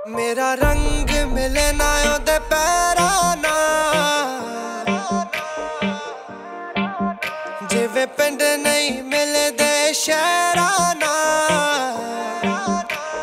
मेरा रंग मिले ना ओदे पैरां नाल, जिवें पिंड नहीं मिलदे शहरां नाल।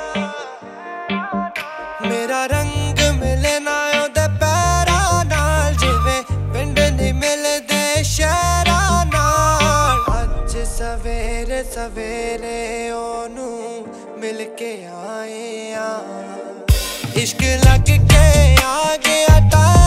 मेरा रंग मिले ना ओदे पैरां नाल, जिवें पिंड नहीं मिलदे शहरां नाल। अज सवेरे सवेरे ओनू मिल के आए आ, इश्क लग के आ गया।